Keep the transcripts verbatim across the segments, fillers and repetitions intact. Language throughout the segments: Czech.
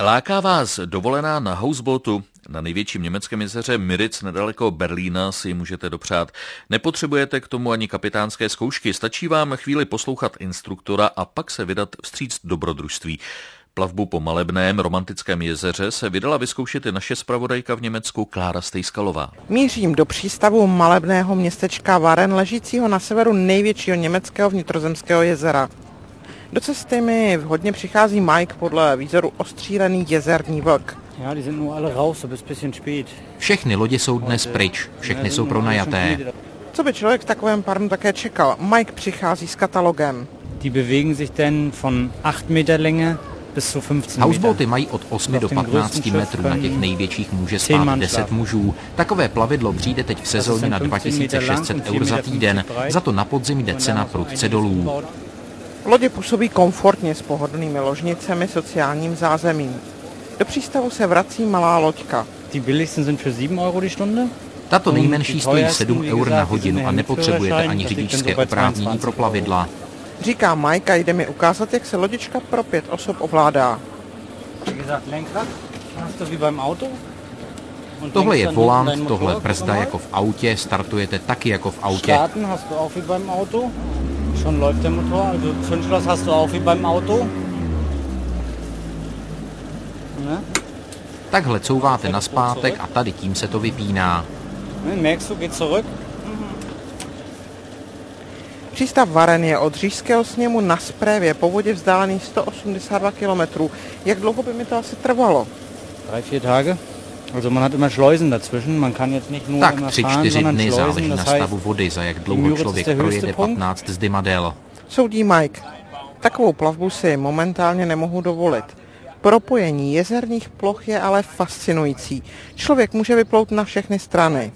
Láká vás dovolená na houseboatu? Na největším německém jezeře Müritz nedaleko Berlína si můžete dopřát. Nepotřebujete k tomu ani kapitánské zkoušky, stačí vám chvíli poslouchat instruktora a pak se vydat vstříc dobrodružství. Plavbu po malebném romantickém jezeře se vydala vyzkoušet i naše zpravodajka v Německu Klára Stejskalová. Mířím do přístavu malebného městečka Waren, ležícího na severu největšího německého vnitrozemského jezera. Do cesty mi hodně přichází Mike, podle výzoru ostřílený jezerní vlk. Všechny lodě jsou dnes pryč, všechny jsou pronajaté. Co by člověk v takovém parnu také čekal? Mike přichází s katalogem. Houseboaty mají od osmi do patnácti metrů, na těch největších může spát deset mužů. Takové plavidlo přijde teď v sezóně na dva tisíce šest set eur za týden, za to na podzim jde cena prudce dolů. Lodě působí komfortně s pohodlnými ložnicemi, sociálním zázemím. Do přístavu se vrací malá loďka. Tato nejmenší stojí sedm eur na hodinu a nepotřebujete ani řidičské oprávnění pro plavidla. Říká Mike a jde mi ukázat, jak se lodička pro pět osob ovládá. Tohle je volant, tohle brzda jako v autě, startujete taky jako v autě. Schon läuft der Motor, also Zündschloss hast du auch wie beim Auto. Ne? Takhle couváte nazpátek a tady tím se to vypíná. Merkst du, geht zurück. Přístav Waren je od Říšského sněmu na Sprévě po vodě vzdálený sto osmdesát dva kilometrů. Jak dlouho by mi to asi trvalo? Drei, vier Tage. Also man hat immer Schleusen dazwischen, man kann jetzt nicht nur tak immer tři, fahren, čtyři sondern dny Schleusen, záleží na stavu vody, za jak dlouho člověk projede patnáct zdymadel. Soudí Mike. Takovou plavbu si momentálně nemohu dovolit. Propojení jezerních ploch je ale fascinující. Člověk může vyplout na všechny strany.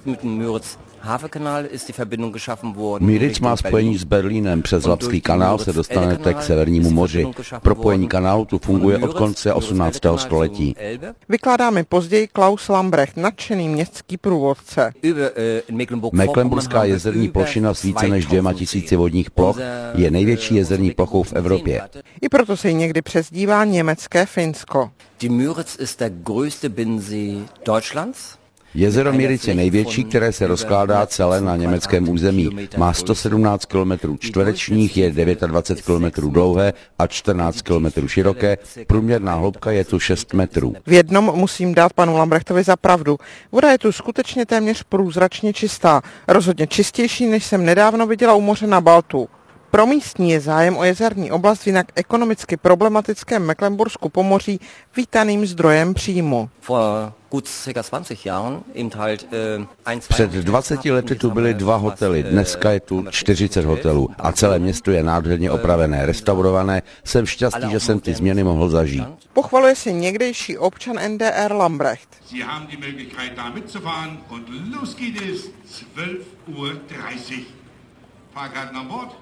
Müritz má spojení s Berlínem. Přes Labský kanál se dostanete k Severnímu moři. Propojení kanálu tu funguje od konce osmnáctého století. Vykládá mi později Klaus Lambrecht, nadšený městský průvodce. Mecklenburská jezerní plošina s více než dvěma tisíci vodních ploch je největší jezerní plochou v Evropě. I proto se jí někdy přezdívá německé Finsko. Jezero Müritz je největší, které se rozkládá celé na německém území. Má sto sedmnáct kilometrů čtverečních, je dvacet devět kilometrů dlouhé a čtrnáct kilometrů široké. Průměrná hloubka je tu šest metrů. V jednom musím dát panu Lambrechtovi za pravdu. Voda je tu skutečně téměř průzračně čistá. Rozhodně čistější, než jsem nedávno viděla u moře na Baltu. Pro místní je zájem o jezerní oblast v jinak ekonomicky problematickém Mecklenbursku Pomoří vítaným zdrojem příjmu. Před dvaceti lety tu byly dva hotely, dneska je tu čtyřicet hotelů a celé město je nádherně opravené, restaurované. Jsem šťastný, že jsem ty změny mohl zažít. Pochvaluje si někdejší občan N D R Lambrecht. Sie haben die Möglichkeit, da mitzufahren und los geht es zwölf Uhr dreißig. Fahrkarten an Bord.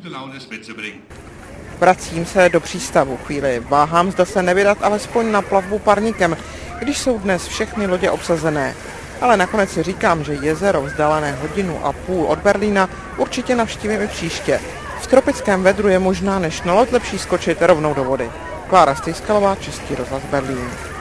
Vracím se do přístavu. Chvíli váhám, zda se nevydat alespoň na plavbu parníkem, když jsou dnes všechny lodě obsazené. Ale nakonec si říkám, že jezero vzdálené hodinu a půl od Berlína určitě navštívím i příště. V tropickém vedru je možná než na loď lepší skočit rovnou do vody. Klára Stejskalová, Český rozhlas Berlín.